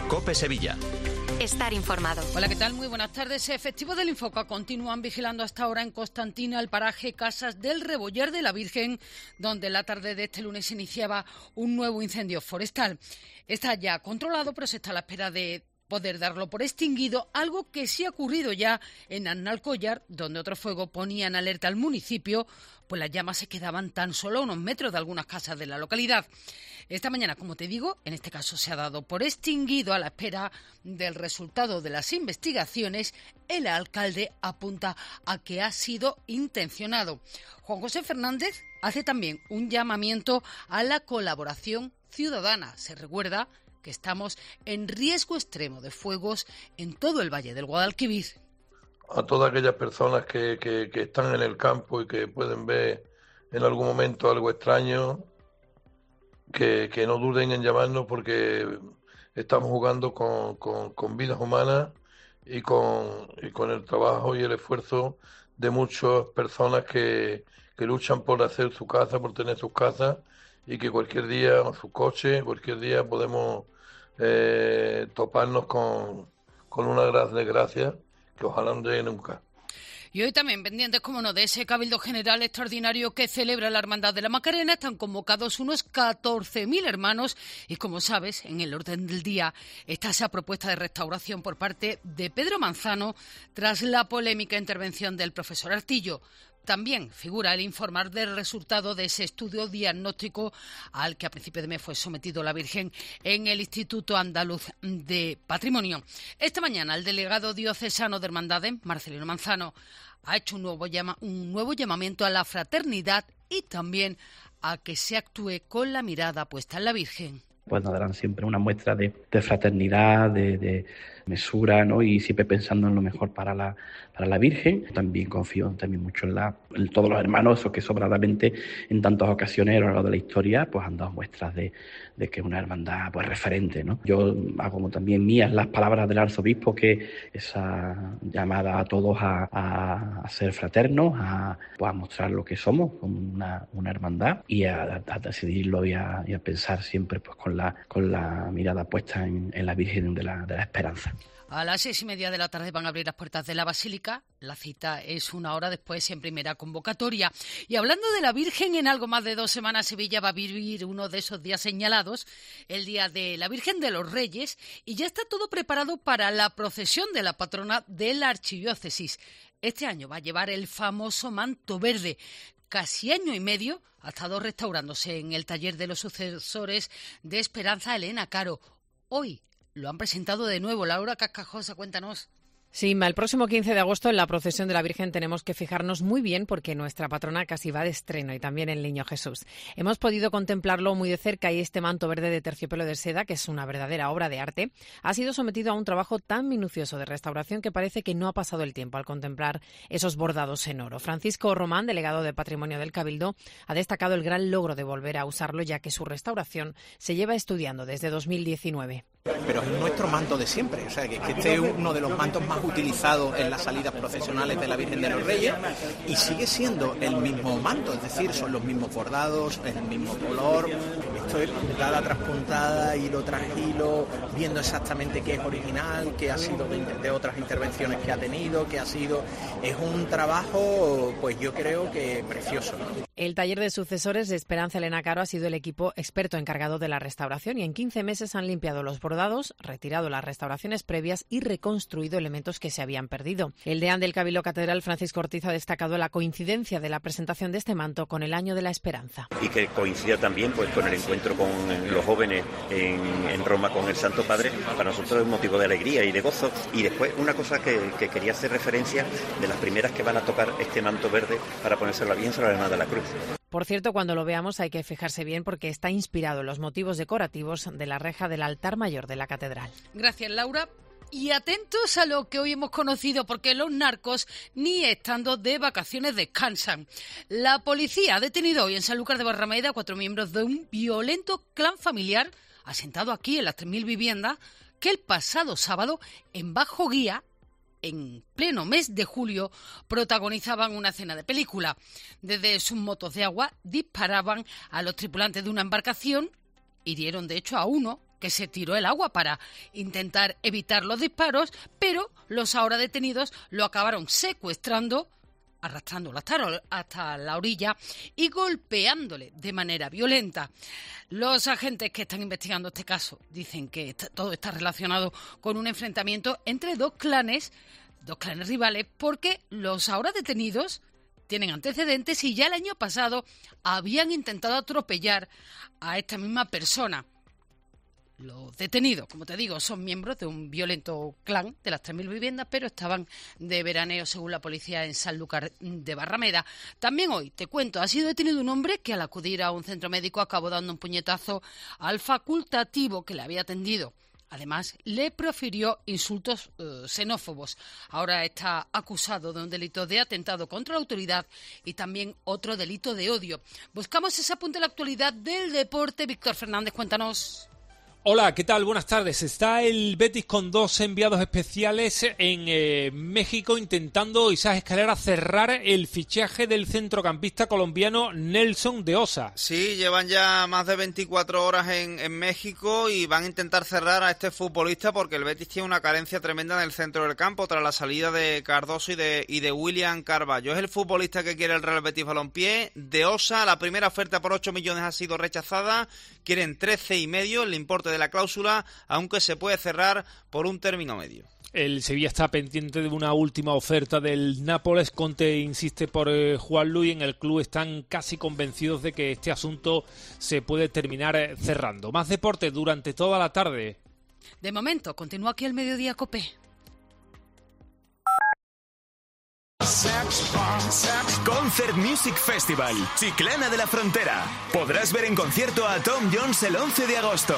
COPE Sevilla. Estar informado. Hola, ¿qué tal? Muy buenas tardes. Efectivos del Infoca continúan vigilando hasta ahora en Constantina el paraje Casas del Rebollar de la Virgen, donde la tarde de este lunes se iniciaba un nuevo incendio forestal. Está ya controlado, pero se está a la espera de poder darlo por extinguido, algo que sí ha ocurrido ya en Alcollar, donde otro fuego ponía en alerta al municipio, pues las llamas se quedaban tan solo a unos metros de algunas casas de la localidad. Esta mañana, como te digo, en este caso se ha dado por extinguido a la espera del resultado de las investigaciones. El alcalde apunta a que ha sido intencionado. Juan José Fernández hace también un llamamiento a la colaboración ciudadana. Se recuerda que estamos en riesgo extremo de fuegos en todo el Valle del Guadalquivir. A todas aquellas personas que están en el campo y que pueden ver en algún momento algo extraño, que no duden en llamarnos, porque estamos jugando con vidas humanas y con el trabajo y el esfuerzo de muchas personas que luchan por hacer su casa, por tener sus casas, y que cualquier día, o su coche, cualquier día podemos toparnos con una gran desgracia que ojalá no llegue nunca. Y hoy también, pendientes, como no, de ese Cabildo General extraordinario que celebra la Hermandad de la Macarena, están convocados unos 14.000 hermanos y, como sabes, en el orden del día está esa propuesta de restauración por parte de Pedro Manzano tras la polémica intervención del profesor Artillo. También figura el informar del resultado de ese estudio diagnóstico al que a principios de mes fue sometido la Virgen en el Instituto Andaluz de Patrimonio. Esta mañana el delegado diocesano de Hermandades, Marcelino Manzano, ha hecho un nuevo llamamiento a la fraternidad y también a que se actúe con la mirada puesta en la Virgen. Pues nos darán siempre una muestra de fraternidad, de mesura, ¿no? Y siempre pensando en lo mejor para la Virgen. También confío mucho en todos los hermanos, esos que sobradamente en tantas ocasiones a lo largo de la historia pues han dado muestras de que es una hermandad pues referente, ¿no? Yo hago también mías las palabras del arzobispo, que esa llamada a todos a ser fraternos, a mostrar lo que somos, como una hermandad, y a decidirlo y a pensar siempre pues con la mirada puesta en la Virgen de la Esperanza. A las 6:30 de la tarde van a abrir las puertas de la Basílica. La cita es una hora después en primera convocatoria. Y hablando de la Virgen, en algo más de 2 semanas Sevilla va a vivir uno de esos días señalados, el Día de la Virgen de los Reyes, y ya está todo preparado para la procesión de la patrona de la Archidiócesis. Este año va a llevar el famoso manto verde. Casi año y medio ha estado restaurándose en el taller de los sucesores de Esperanza Elena Caro. Hoy lo han presentado de nuevo. Laura Cascajosa, cuéntanos. Sí, el próximo 15 de agosto en la procesión de la Virgen tenemos que fijarnos muy bien porque nuestra patrona casi va de estreno y también el Niño Jesús. Hemos podido contemplarlo muy de cerca y este manto verde de terciopelo de seda, que es una verdadera obra de arte, ha sido sometido a un trabajo tan minucioso de restauración que parece que no ha pasado el tiempo al contemplar esos bordados en oro. Francisco Román, delegado de Patrimonio del Cabildo, ha destacado el gran logro de volver a usarlo, ya que su restauración se lleva estudiando desde 2019. Pero es nuestro manto de siempre, o sea, que este es uno de los mantos más utilizados en las salidas procesionales de la Virgen de los Reyes y sigue siendo el mismo manto, es decir, son los mismos bordados, es el mismo color. Esto es puntada tras puntada, hilo tras hilo, viendo exactamente qué es original, qué ha sido de otras intervenciones que ha tenido, qué ha sido. Es un trabajo, pues yo creo que precioso, ¿no? El taller de sucesores de Esperanza Elena Caro ha sido el equipo experto encargado de la restauración y en 15 meses han limpiado los bordados, retirado las restauraciones previas y reconstruido elementos que se habían perdido. El deán del Cabildo Catedral, Francisco Ortiz, ha destacado la coincidencia de la presentación de este manto con el Año de la Esperanza. Y que coincida también pues con el encuentro con los jóvenes en Roma con el Santo Padre, para nosotros es un motivo de alegría y de gozo. Y después una cosa que quería hacer referencia, de las primeras que van a tocar este manto verde para ponérselo bien sobre la Hermandad de la Cruz. Por cierto, cuando lo veamos hay que fijarse bien porque está inspirado en los motivos decorativos de la reja del altar mayor de la catedral. Gracias, Laura. Y atentos a lo que hoy hemos conocido, porque los narcos ni estando de vacaciones descansan. La policía ha detenido hoy en Sanlúcar de Barrameda a 4 miembros de un violento clan familiar asentado aquí en las 3.000 viviendas que el pasado sábado en Bajo Guía, en pleno mes de julio, protagonizaban una escena de película. Desde sus motos de agua disparaban a los tripulantes de una embarcación, hirieron de hecho a uno que se tiró el agua para intentar evitar los disparos, pero los ahora detenidos lo acabaron secuestrando, arrastrándolo hasta la orilla y golpeándole de manera violenta. Los agentes que están investigando este caso dicen que todo está relacionado con un enfrentamiento entre dos clanes rivales, porque los ahora detenidos tienen antecedentes y ya el año pasado habían intentado atropellar a esta misma persona. Los detenidos, como te digo, son miembros de un violento clan de las 3.000 viviendas, pero estaban de veraneo, según la policía, en Sanlúcar de Barrameda. También hoy, te cuento, ha sido detenido un hombre que al acudir a un centro médico acabó dando un puñetazo al facultativo que le había atendido. Además, le profirió insultos xenófobos. Ahora está acusado de un delito de atentado contra la autoridad y también otro delito de odio. Buscamos ese apunte de la actualidad del deporte. Víctor Fernández, cuéntanos. Hola, ¿qué tal? Buenas tardes. Está el Betis con 2 enviados especiales en México intentando, Isaac Escalera, cerrar el fichaje del centrocampista colombiano Nelson de Osa. Sí, llevan ya más de 24 horas en México y van a intentar cerrar a este futbolista porque el Betis tiene una carencia tremenda en el centro del campo tras la salida de Cardoso y de William Carballo. Es el futbolista que quiere el Real Betis Balompié. De Osa, la primera oferta por 8 millones ha sido rechazada. Quieren 13,5 el importe de la cláusula, aunque se puede cerrar por un término medio. El Sevilla está pendiente de una última oferta del Nápoles. Conte insiste por Juan Luis. En el club están casi convencidos de que este asunto se puede terminar cerrando. Más deporte durante toda la tarde. De momento, continúa aquí el Mediodía COPE. Concert Music Festival, Chiclana de la Frontera. Podrás ver en concierto a Tom Jones el 11 de agosto.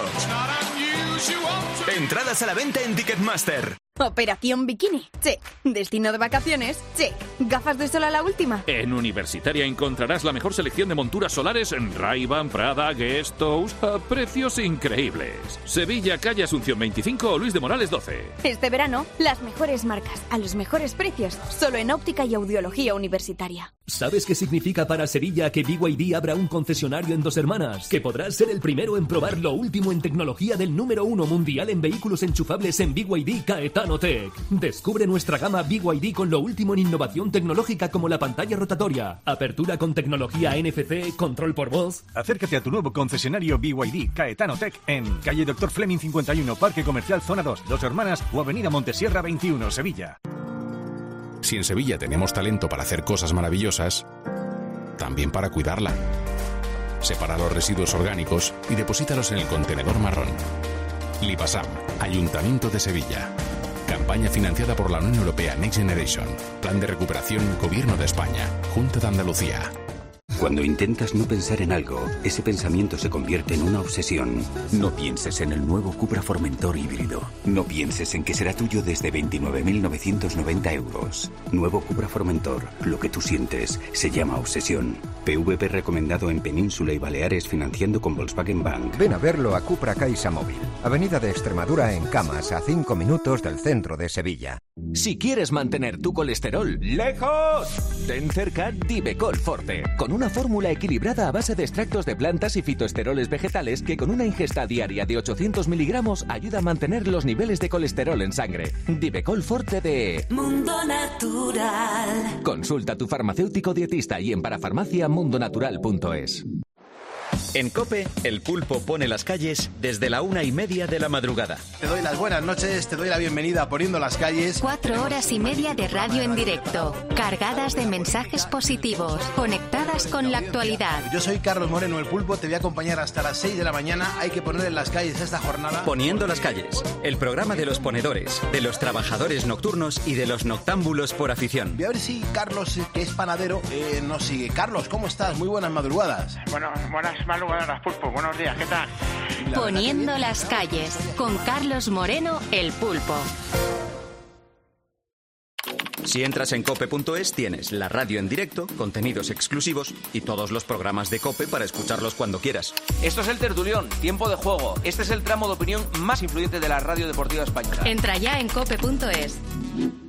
Entradas a la venta en Ticketmaster. Operación Bikini, check. Destino de vacaciones, check. Gafas de sol a la última. En Universitaria encontrarás la mejor selección de monturas solares en Ray-Ban, Prada, Guess, Tous, a precios increíbles. Sevilla, calle Asunción 25 o Luis de Morales 12. Este verano, las mejores marcas, a los mejores precios, solo en Óptica y Audiología Universitaria. ¿Sabes qué significa para Sevilla que BYD abra un concesionario en Dos Hermanas? Que podrás ser el primero en probar lo último en tecnología del número 1 mundial en vehículos enchufables en BYD Caetano Tech. Descubre nuestra gama BYD con lo último en innovación tecnológica como la pantalla rotatoria, apertura con tecnología NFC, control por voz. Acércate a tu nuevo concesionario BYD Caetano Tech en calle Dr. Fleming 51, Parque Comercial Zona 2, Dos Hermanas o avenida Montesierra 21, Sevilla. Si en Sevilla tenemos talento para hacer cosas maravillosas, también para cuidarla. Separa los residuos orgánicos y deposítalos en el contenedor marrón. Lipasam, Ayuntamiento de Sevilla. Campaña financiada por la Unión Europea Next Generation. Plan de recuperación, Gobierno de España. Junta de Andalucía. Cuando intentas no pensar en algo, ese pensamiento se convierte en una obsesión. No pienses en el nuevo Cupra Formentor híbrido. No pienses en que será tuyo desde 29.990 euros. Nuevo Cupra Formentor. Lo que tú sientes se llama obsesión. PVP recomendado en Península y Baleares financiando con Volkswagen Bank. Ven a verlo a Cupra Caixa Móvil. Avenida de Extremadura en Camas, a 5 minutos del centro de Sevilla. Si quieres mantener tu colesterol lejos, ten cerca Divecol Forte, con una fórmula equilibrada a base de extractos de plantas y fitoesteroles vegetales que con una ingesta diaria de 800 miligramos ayuda a mantener los niveles de colesterol en sangre. Divecol Forte de Mundo Natural. Consulta a tu farmacéutico dietista y en parafarmaciamundonatural.es. En COPE, el pulpo pone las calles desde la 1:30 de la madrugada. Te doy las buenas noches, te doy la bienvenida a Poniendo las Calles. 4 horas y media de radio en directo, cargadas de mensajes positivos, conectadas con la actualidad. Yo soy Carlos Moreno, el pulpo, te voy a acompañar hasta las 6 de la mañana. Hay que poner en las calles esta jornada. Poniendo las calles, el programa de los ponedores, de los trabajadores nocturnos y de los noctámbulos por afición. Voy a ver si Carlos, que es panadero, nos sigue. Carlos, ¿cómo estás? Muy buenas madrugadas. Bueno, buenas madrugadas, pulpo. Buenos días, ¿qué tal? Poniendo las calles, con Carlos Moreno, el pulpo. Si entras en cope.es tienes la radio en directo, contenidos exclusivos y todos los programas de COPE para escucharlos cuando quieras. Esto es El Tertulión, tiempo de juego. Este es el tramo de opinión más influyente de la radio deportiva española. Entra ya en cope.es.